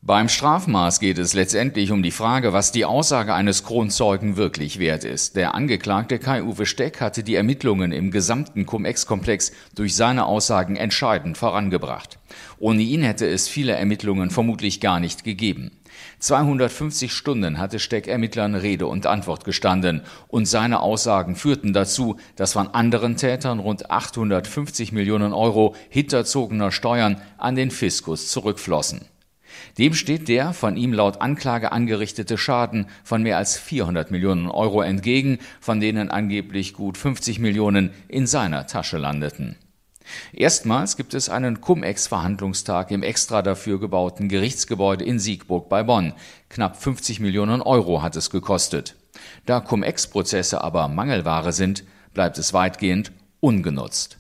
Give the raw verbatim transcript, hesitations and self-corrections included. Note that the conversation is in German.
Beim Strafmaß geht es letztendlich um die Frage, was die Aussage eines Kronzeugen wirklich wert ist. Der Angeklagte Kai-Uwe Steck hatte die Ermittlungen im gesamten Cum-Ex-Komplex durch seine Aussagen entscheidend vorangebracht. Ohne ihn hätte es viele Ermittlungen vermutlich gar nicht gegeben. zweihundertfünfzig Stunden hatte Steck Ermittlern Rede und Antwort gestanden und seine Aussagen führten dazu, dass von anderen Tätern rund achthundertfünfzig Millionen Euro hinterzogener Steuern an den Fiskus zurückflossen. Dem steht der von ihm laut Anklage angerichtete Schaden von mehr als vierhundert Millionen Euro entgegen, von denen angeblich gut fünfzig Millionen in seiner Tasche landeten. Erstmals gibt es einen Cum-Ex-Verhandlungstag im extra dafür gebauten Gerichtsgebäude in Siegburg bei Bonn. Knapp fünfzig Millionen Euro hat es gekostet. Da Cum-Ex-Prozesse aber Mangelware sind, bleibt es weitgehend ungenutzt.